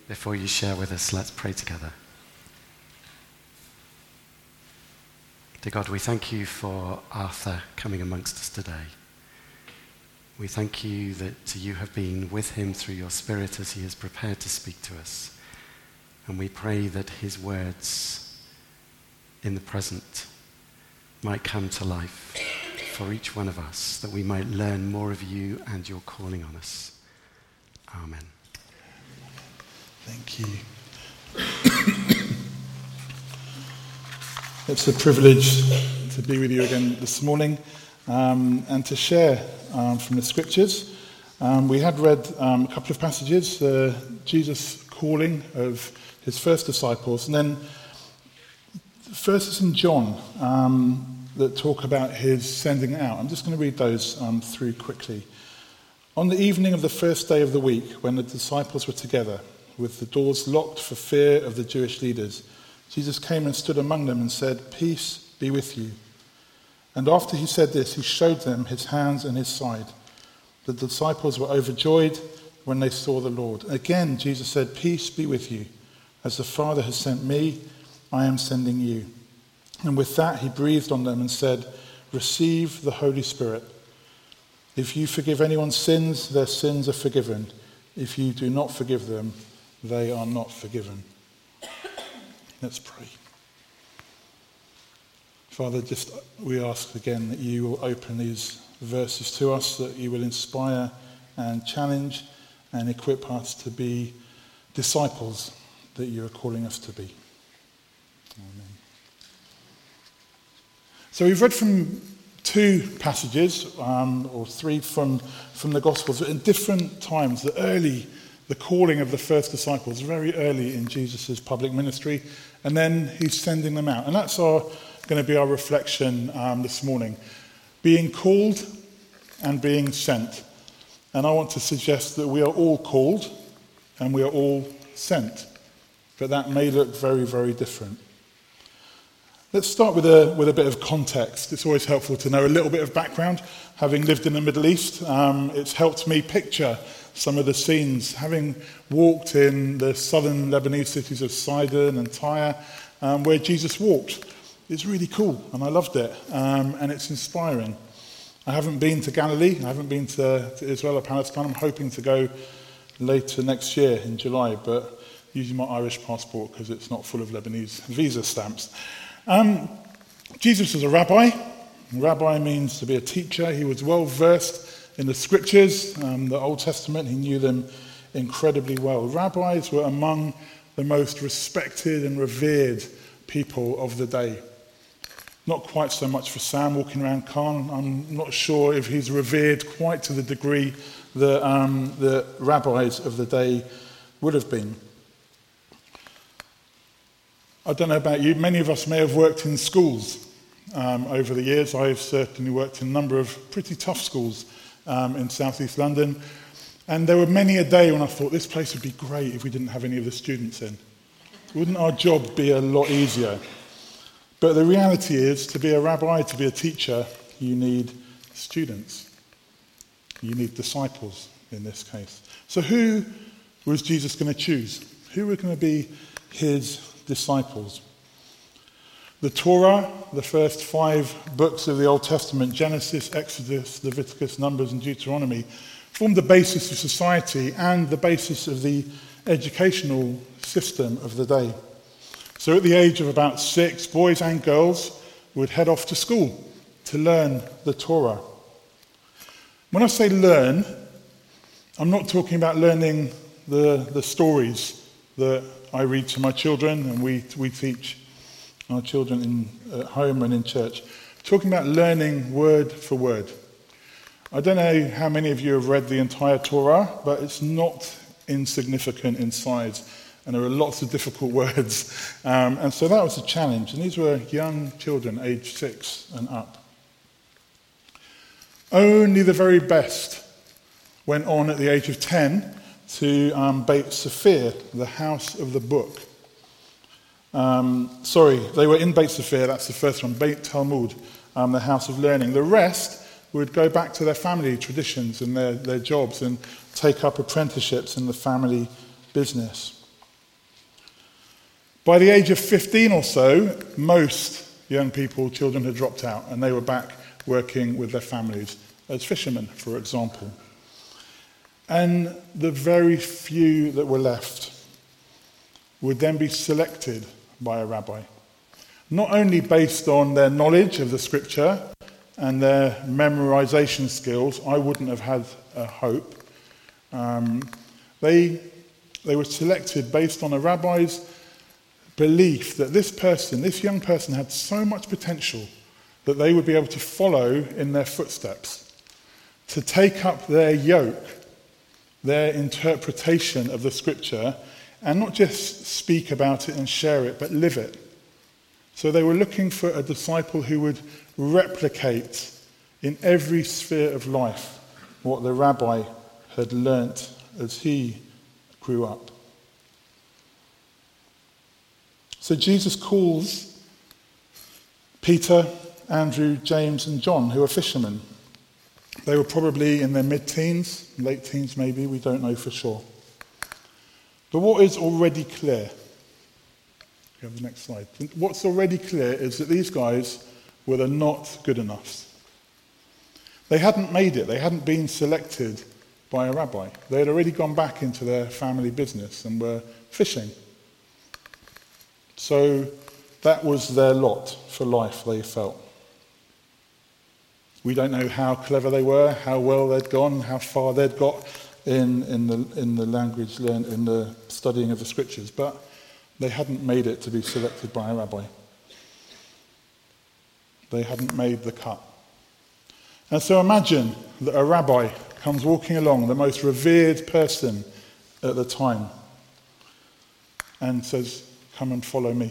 Before you share with us, let's pray together. Dear God, we thank you for Arthur coming amongst us today. We thank you that you have been with him through your Spirit as he is prepared to speak to us. And we pray that his words in the present might come to life for each one of us, that we might learn more of you and your calling on us. Amen. Thank you. It's a privilege to be with you again this morning and to share from the scriptures. We had read a couple of passages, Jesus' calling of his first disciples, and then verses in John that talk about his sending out. I'm just going to read those through quickly. On the evening of the first day of the week, when the disciples were together, with the doors locked for fear of the Jewish leaders, Jesus came and stood among them and said, "Peace be with you." And after he said this, he showed them his hands and his side. The disciples were overjoyed when they saw the Lord. Again, Jesus said, "Peace be with you. As the Father has sent me, I am sending you." And with that, he breathed on them and said, "Receive the Holy Spirit. If you forgive anyone's sins, their sins are forgiven. If you do not forgive them, they are not forgiven." Let's pray. Father, we ask again that you will open these verses to us, that you will inspire and challenge and equip us to be disciples that you are calling us to be. Amen. So we've read from two passages, or three from the Gospels, in different times, the calling of the first disciples, very early in Jesus' public ministry, and then he's sending them out. And that's going to be our reflection this morning. Being called and being sent. And I want to suggest that we are all called and we are all sent. But that may look very, very different. Let's start with a bit of context. It's always helpful to know a little bit of background. Having lived in the Middle East, it's helped me picture some of the scenes. Having walked in the southern Lebanese cities of Sidon and Tyre, where Jesus walked, it's really cool, and I loved it, and it's inspiring. I haven't been to Galilee, I haven't been to Israel or Palestine. I'm hoping to go later next year in July, but using my Irish passport because it's not full of Lebanese visa stamps. Jesus was a rabbi. Rabbi means to be a teacher. He was well versed in the scriptures, the Old Testament. He knew them incredibly well. Rabbis were among the most respected and revered people of the day. Not quite so much for Sam walking around Cannes. I'm not sure if he's revered quite to the degree that the rabbis of the day would have been. I don't know about you, many of us may have worked in schools over the years. I've certainly worked in a number of pretty tough schools in southeast London. And there were many a day when I thought this place would be great if we didn't have any of the students in. Wouldn't our job be a lot easier? But the reality is, to be a rabbi, to be a teacher, you need students. You need disciples in this case. So who was Jesus going to choose? Who were going to be his disciples? The Torah, the first 5 books of the Old Testament, Genesis, Exodus, Leviticus, Numbers, and Deuteronomy, formed the basis of society and the basis of the educational system of the day. So at the age of about 6, boys and girls would head off to school to learn the Torah. When I say learn, I'm not talking about learning the stories that I read to my children and we teach our children at home and in church. I'm talking about learning word for word. I don't know how many of you have read the entire Torah, but it's not insignificant in size. And there are lots of difficult words. And so that was a challenge. And these were young children, aged 6 and up. Only the very best went on at the age of 10 to Beit Sefer, the house of the book. They were in Beit Sefer, that's the first one, Beit Talmud, the house of learning. The rest would go back to their family traditions and their jobs and take up apprenticeships in the family business. By the age of 15 or so, most young people, children had dropped out, and they were back working with their families as fishermen, for example. And the very few that were left would then be selected by a rabbi, not only based on their knowledge of the scripture and their memorization skills. I wouldn't have had a hope. They were selected based on a rabbi's belief that this young person had so much potential that they would be able to follow in their footsteps, to take up their yoke, their interpretation of the scripture, and not just speak about it and share it, but live it. So they were looking for a disciple who would replicate in every sphere of life what the rabbi had learnt as he grew up. So Jesus calls Peter, Andrew, James, and John, who are fishermen. They were probably in their mid-teens, late teens maybe, we don't know for sure. But what is already clear, you have the next slide. What's already clear is that these guys were the not good enoughs. They hadn't made it, they hadn't been selected by a rabbi. They had already gone back into their family business and were fishing. So that was their lot for life, they felt. We don't know how clever they were, how well they'd gone, how far they'd got in the language learned, in the studying of the scriptures, but they hadn't made it to be selected by a rabbi. They hadn't made the cut. And so imagine that a rabbi comes walking along, the most revered person at the time, and says, "Come and follow me."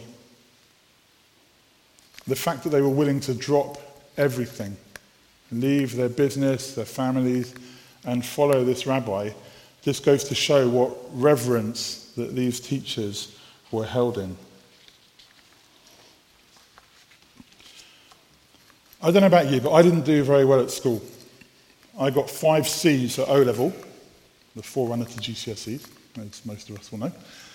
The fact that they were willing to drop everything, leave their business, their families, and follow this rabbi, just goes to show what reverence that these teachers were held in. I don't know about you, but I didn't do very well at school. I got 5 C's at O-level, the forerunner to GCSEs, as most of us will know.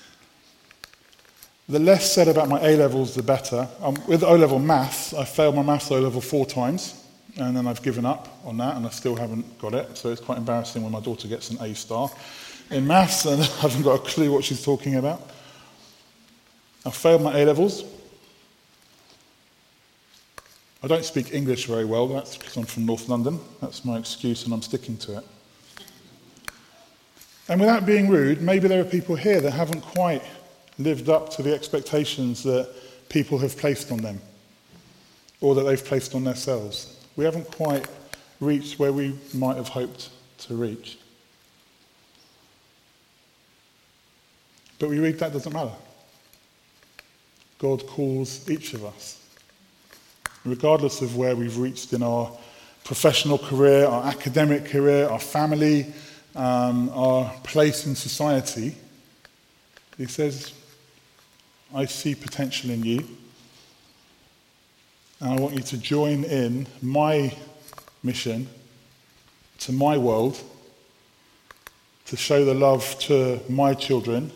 The less said about my A-levels, the better. With O-level maths, I failed my maths O-level 4 times, and then I've given up on that, and I still haven't got it, so it's quite embarrassing when my daughter gets an A-star in maths, and I haven't got a clue what she's talking about. I failed my A-levels. I don't speak English very well, that's because I'm from North London. That's my excuse, and I'm sticking to it. And without being rude, maybe there are people here that haven't quite lived up to the expectations that people have placed on them, or that they've placed on themselves. We haven't quite reached where we might have hoped to reach. But we read that doesn't matter. God calls each of us, regardless of where we've reached in our professional career, our academic career, our family, our place in society. He says, "I see potential in you, and I want you to join in my mission to my world, to show the love to my children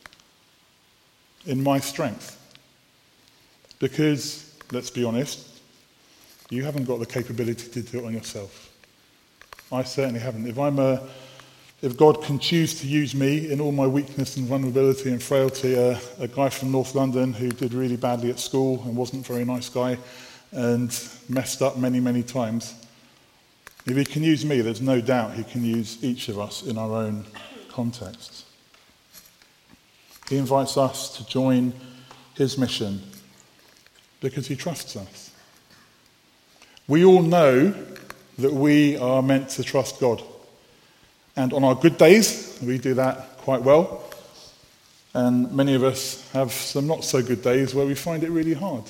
in my strength." Because, let's be honest, you haven't got the capability to do it on yourself. I certainly haven't. If God can choose to use me in all my weakness and vulnerability and frailty, a guy from North London who did really badly at school and wasn't a very nice guy and messed up many, many times, if he can use me, there's no doubt he can use each of us in our own contexts. He invites us to join his mission because he trusts us. We all know that we are meant to trust God. And on our good days, we do that quite well. And many of us have some not so good days where we find it really hard.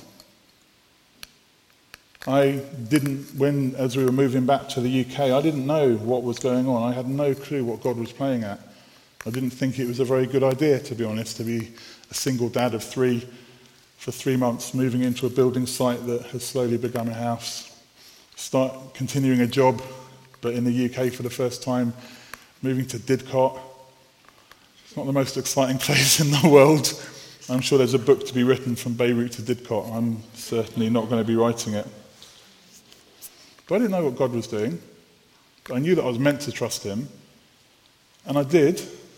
As we were moving back to the UK, I didn't know what was going on. I had no clue what God was playing at. I didn't think it was a very good idea, to be honest, to be a single dad of 3 for 3 months, moving into a building site that has slowly become a house, continuing a job, but in the UK for the first time, moving to Didcot. It's not the most exciting place in the world. I'm sure there's a book to be written from Beirut to Didcot. I'm certainly not going to be writing it. But I didn't know what God was doing. I knew that I was meant to trust him. And I did,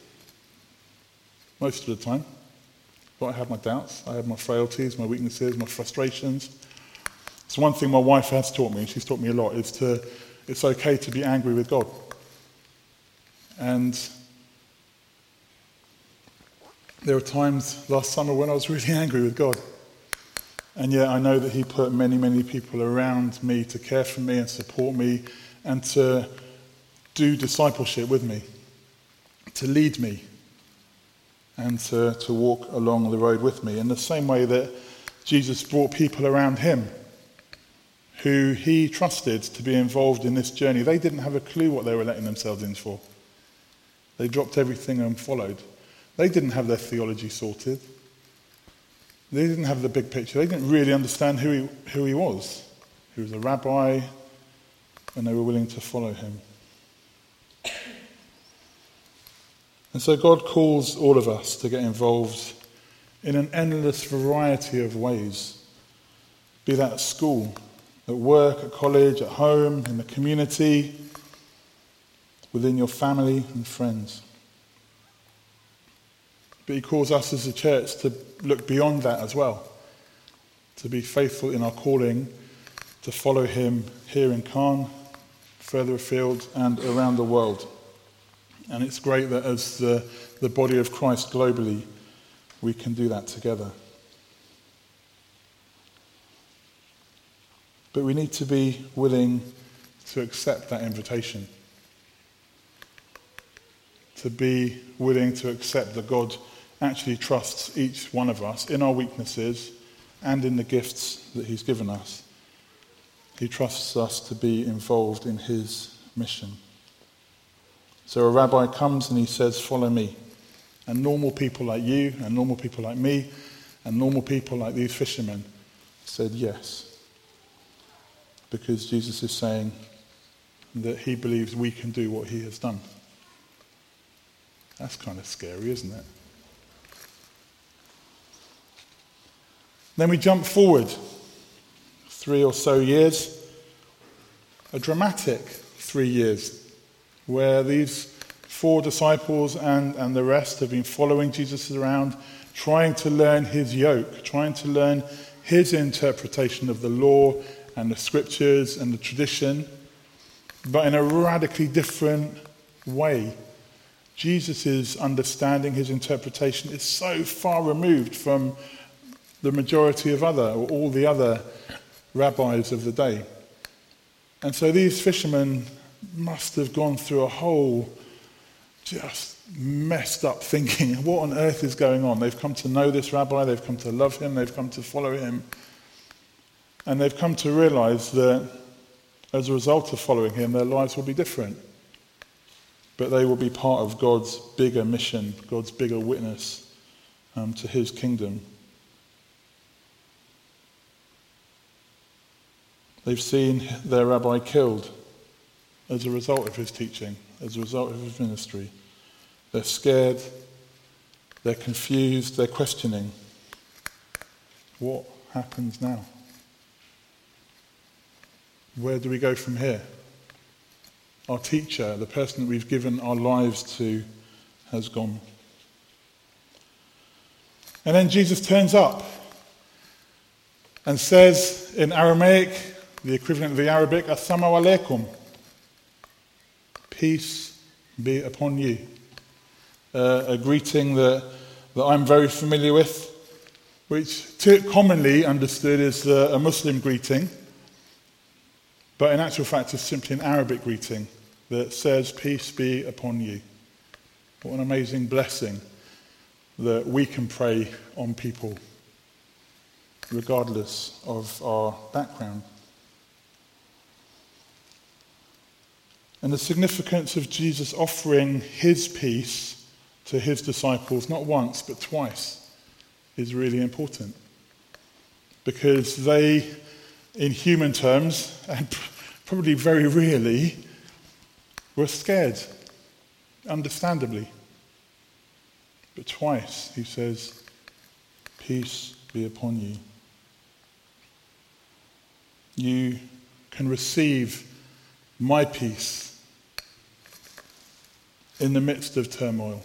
most of the time. But I had my doubts. I had my frailties, my weaknesses, my frustrations. It's one thing my wife has taught me, and she's taught me a lot, is it's okay to be angry with God. And there were times last summer when I was really angry with God. And yet I know that he put many, many people around me to care for me and support me and to do discipleship with me, to lead me and to walk along the road with me. In the same way that Jesus brought people around him who he trusted to be involved in this journey. They didn't have a clue what they were letting themselves in for. They dropped everything and followed. They didn't have their theology sorted. They didn't have the big picture. They didn't really understand who he was. He was a rabbi, and they were willing to follow him. And so God calls all of us to get involved in an endless variety of ways. Be that at school, at work, at college, at home, in the community, within your family and friends. But he calls us as a church to look beyond that as well, to be faithful in our calling, to follow him here in Caen, further afield and around the world. And it's great that as the body of Christ globally, we can do that together. But we need to be willing to accept that invitation. To be willing to accept that God actually trusts each one of us in our weaknesses and in the gifts that he's given us. He trusts us to be involved in his mission. So a rabbi comes and he says, "Follow me." And normal people like you and normal people like me and normal people like these fishermen said yes. Because Jesus is saying that he believes we can do what he has done. That's kind of scary, isn't it? Then we jump forward 3 or so years, a dramatic 3 years, where these 4 disciples and the rest have been following Jesus around, trying to learn his yoke, trying to learn his interpretation of the law and the scriptures and the tradition, but in a radically different way. Jesus' understanding, his interpretation is so far removed from the majority of all the other rabbis of the day. And so these fishermen must have gone through a whole just messed up thinking. What on earth is going on? They've come to know this rabbi, they've come to love him, they've come to follow him. And they've come to realize that as a result of following him, their lives will be different. But they will be part of God's bigger mission, God's bigger witness to his kingdom. They've seen their rabbi killed as a result of his teaching, as a result of his ministry. They're scared, they're confused, they're questioning. What happens now? Where do we go from here? Our teacher, the person that we've given our lives to, has gone. And then Jesus turns up and says in Aramaic, the equivalent of the Arabic, Assalamu alaikum. Peace be upon you. A greeting that I'm very familiar with, which commonly understood as a Muslim greeting, but in actual fact is simply an Arabic greeting that says, peace be upon you. What an amazing blessing that we can pray on people, regardless of our background. And the significance of Jesus offering his peace to his disciples, not once but twice, is really important. Because they, in human terms, and probably very really, were scared, understandably. But twice he says, peace be upon you. You can receive my peace in the midst of turmoil.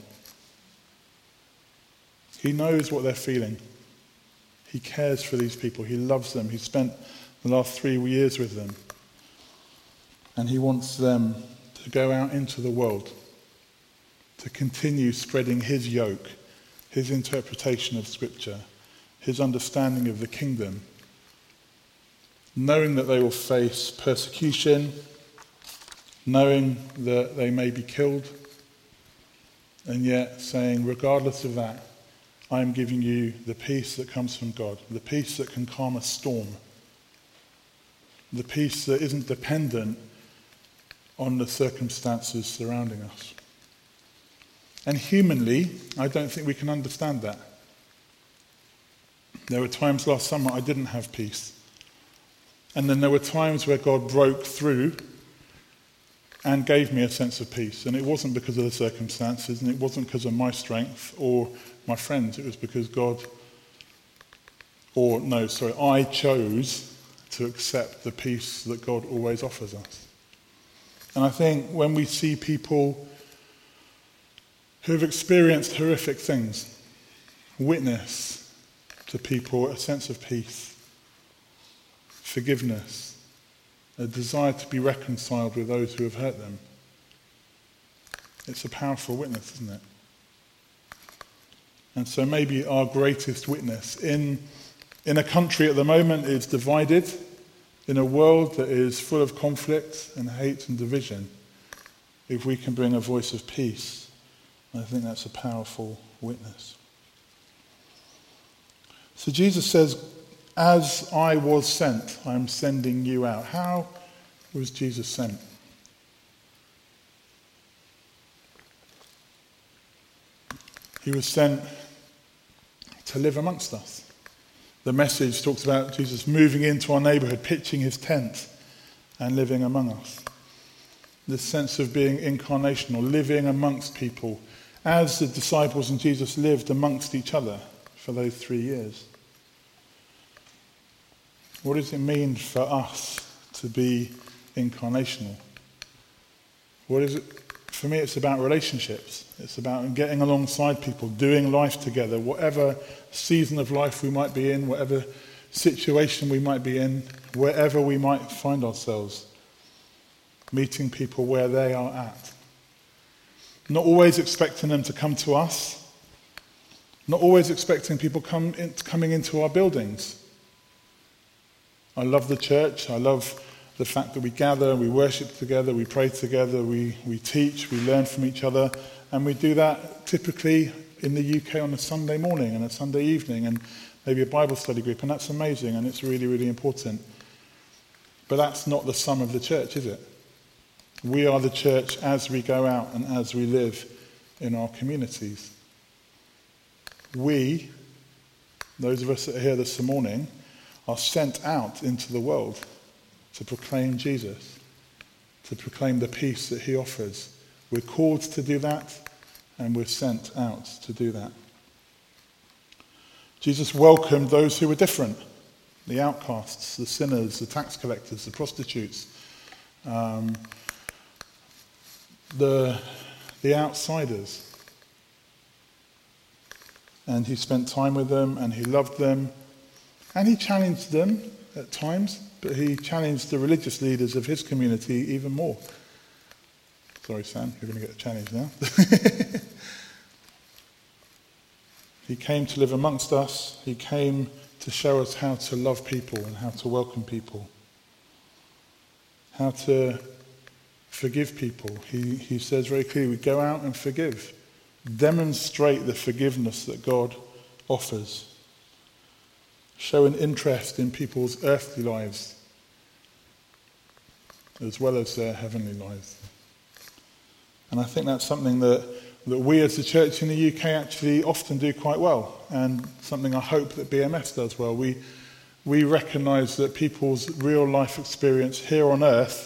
He knows what they're feeling. He cares for these people. He loves them. He spent the last 3 years with them. And he wants them to go out into the world, to continue spreading his yoke, his interpretation of Scripture, his understanding of the kingdom, knowing that they will face persecution, knowing that they may be killed, and yet saying, regardless of that, I am giving you the peace that comes from God, the peace that can calm a storm, the peace that isn't dependent on the circumstances surrounding us. And humanly, I don't think we can understand that. There were times last summer I didn't have peace. And then there were times where God broke through and gave me a sense of peace. And it wasn't because of the circumstances, and it wasn't because of my strength or my friends. It was because I chose to accept the peace that God always offers us. And I think when we see people who have experienced horrific things witness to people a sense of peace, forgiveness, a desire to be reconciled with those who have hurt them, it's a powerful witness, isn't it? And so maybe our greatest witness in a country at the moment is divided, in a world that is full of conflict and hate and division, if we can bring a voice of peace, I think that's a powerful witness. So Jesus says, as I was sent, I am sending you out. How was Jesus sent? He was sent to live amongst us. The message talks about Jesus moving into our neighbourhood, pitching his tent and living among us. This sense of being incarnational, living amongst people, as the disciples and Jesus lived amongst each other for those 3 years. What does it mean for us to be incarnational? What is it? For me, it's about relationships. It's about getting alongside people, doing life together, whatever season of life we might be in, whatever situation we might be in, wherever we might find ourselves, meeting people where they are at. Not always expecting them to come to us, not always expecting people coming into our buildings. I love the church. I love the fact that we gather, we worship together, we pray together, we teach, we learn from each other, and we do that typically in the UK on a Sunday morning and a Sunday evening and maybe a Bible study group, and that's amazing and it's really, really important. But that's not the sum of the church, is it? We are the church as we go out and as we live in our communities. We, those of us that are here this morning, are sent out into the world to proclaim Jesus, to proclaim the peace that he offers. We're called to do that, and we're sent out to do that. Jesus welcomed those who were different, the outcasts, the sinners, the tax collectors, the prostitutes, the outsiders. And he spent time with them, and he loved them, and he challenged them at times, but he challenged the religious leaders of his community even more. Sorry, Sam, you're going to get a challenge now. He came to live amongst us. He came to show us how to love people and how to welcome people, how to forgive people. He says very clearly, go out and forgive. Demonstrate the forgiveness that God offers. Show an interest in people's earthly lives as well as their heavenly lives. And I think that's something that we as the church in the UK actually often do quite well, and something I hope that BMS does well. We recognise that people's real life experience here on earth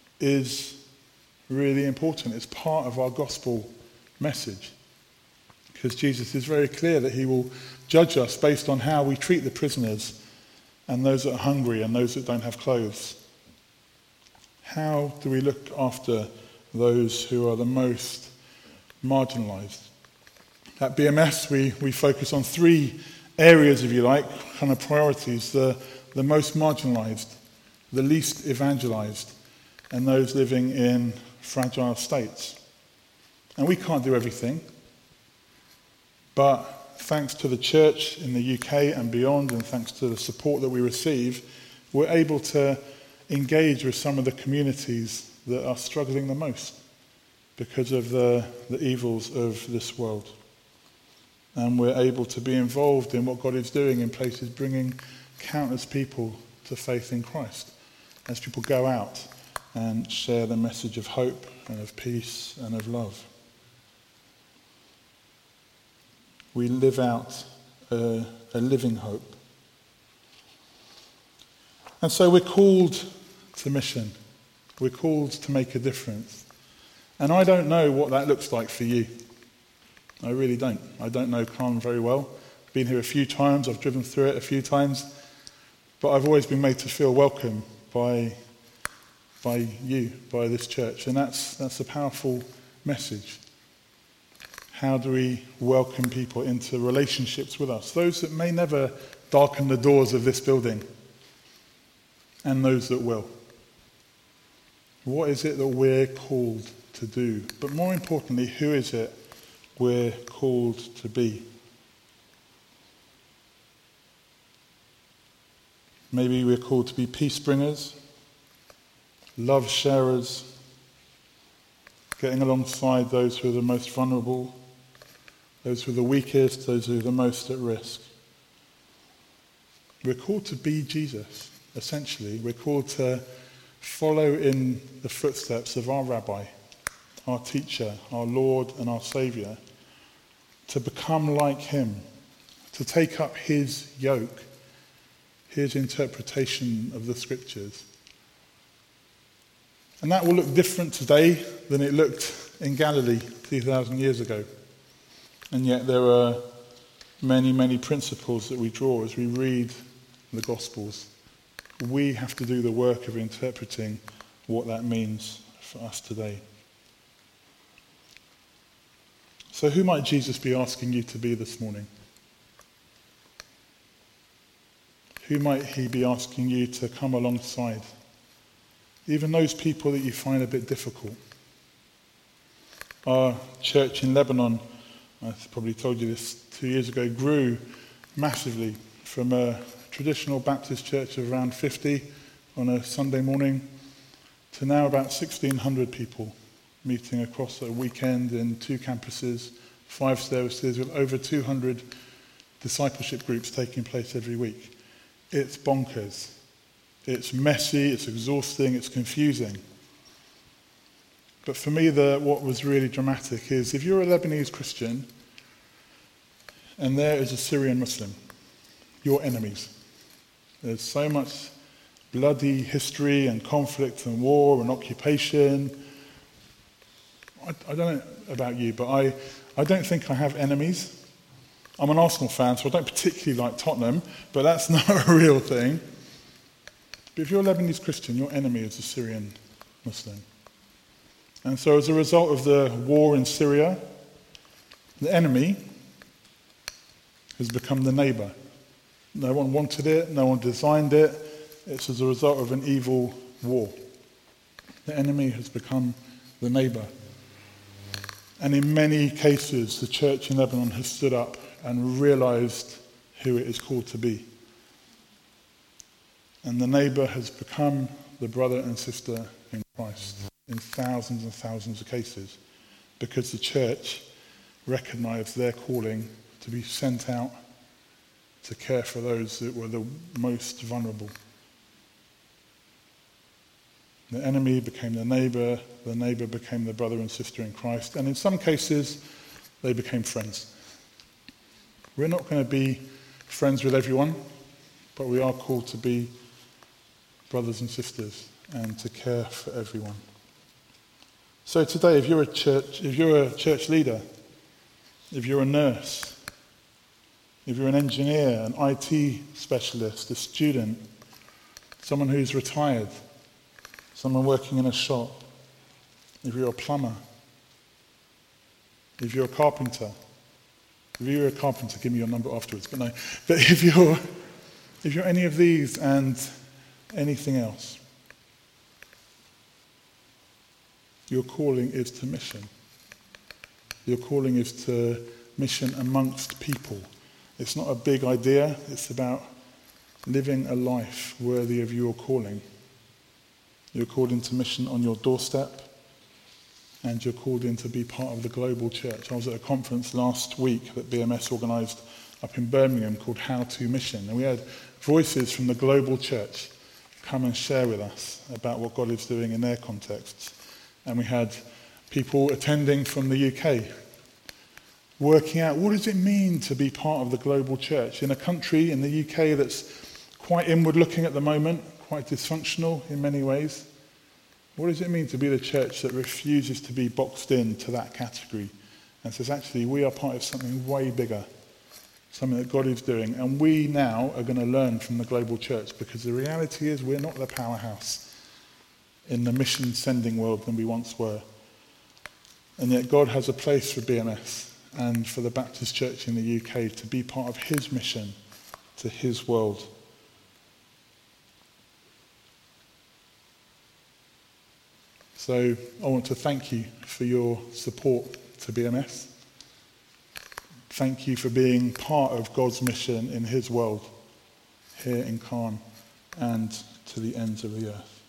is really important. It's part of our gospel message. because Jesus is very clear that he will judge us based on how we treat the prisoners and those that are hungry and those that don't have clothes. How do we look after those who are the most marginalised? At BMS, we focus on three areas, if you like, kind of priorities: the most marginalised, the least evangelised, and those living in fragile states. And we can't do everything, but thanks to the church in the UK and beyond, and thanks to the support that we receive, we're able to engage with some of the communities that are struggling the most because of the evils of this world. And we're able to be involved in what God is doing in places, bringing countless people to faith in Christ as people go out and share the message of hope and of peace and of love. We live out a living hope. And so we're called to mission. We're called to make a difference. And I don't know what that looks like for you. I really don't. I don't know Calne very well. I've been here a few times. I've driven through it a few times. But I've always been made to feel welcome by you, by this church. And that's a powerful message. How do we welcome people into relationships with us? Those that may never darken the doors of this building, and those that will. What is it that we're called to do? But more importantly, who is it we're called to be? Maybe we're called to be peace bringers, love sharers, getting alongside those who are the most vulnerable, those who are the weakest, those who are the most at risk. We're called to be Jesus, essentially. We're called to follow in the footsteps of our rabbi, our teacher, our Lord and our Saviour, to become like him, to take up his yoke, his interpretation of the scriptures. And that will look different today than it looked in Galilee 2,000 years ago. And yet there are many, many principles that we draw as we read the Gospels. We have to do the work of interpreting what that means for us today. So who might Jesus be asking you to be this morning? Who might he be asking you to come alongside? Even those people that you find a bit difficult. Our church in Lebanon, I probably told you this 2 years ago, grew massively from a traditional Baptist church of around 50 on a Sunday morning to now about 1,600 people meeting across a weekend in 2 campuses, 5 services, with over 200 discipleship groups taking place every week. It's bonkers. It's messy, it's exhausting, it's confusing. But for me, what was really dramatic is if you're a Lebanese Christian and there is a Syrian Muslim, you're enemies. There's so much bloody history and conflict and war and occupation. I don't know about you, but I don't think I have enemies. I'm an Arsenal fan, so I don't particularly like Tottenham, but that's not a real thing. But if you're a Lebanese Christian, your enemy is a Syrian Muslim. And so as a result of the war in Syria, the enemy has become the neighbour. No one wanted it, no one designed it. It's as a result of an evil war. The enemy has become the neighbour. And in many cases, the church in Lebanon has stood up and realised who it is called to be. And the neighbour has become the brother and sister in Christ in thousands and thousands of cases, because the church recognised their calling to be sent out to care for those that were the most vulnerable. The enemy became the neighbour became the brother and sister in Christ, and in some cases, they became friends. We're not going to be friends with everyone, but we are called to be brothers and sisters and to care for everyone. So today, if you're a church leader, if you're a nurse, if you're an engineer, an IT specialist, a student, someone who's retired, someone working in a shop, if you're a plumber, if you're a carpenter. If you're a carpenter, give me your number afterwards. But if you're any of these and anything else, your calling is to mission. Your calling is to mission amongst people. It's not a big idea. It's about living a life worthy of your calling. You're called into mission on your doorstep, and you're called in to be part of the global church. I was at a conference last week that BMS organised up in Birmingham called How to Mission, and we had voices from the global church come and share with us about what God is doing in their contexts. And we had people attending from the UK, working out what does it mean to be part of the global church in a country, in the UK, that's quite inward-looking at the moment, quite dysfunctional in many ways. What does it mean to be the church that refuses to be boxed into that category and says, actually, we are part of something way bigger, something that God is doing, and we now are going to learn from the global church, because the reality is we're not the powerhouse in the mission-sending world than we once were. And yet God has a place for BMS and for the Baptist Church in the UK to be part of his mission to his world. So I want to thank you for your support to BMS. Thank you for being part of God's mission in his world, here in Caen and to the ends of the earth.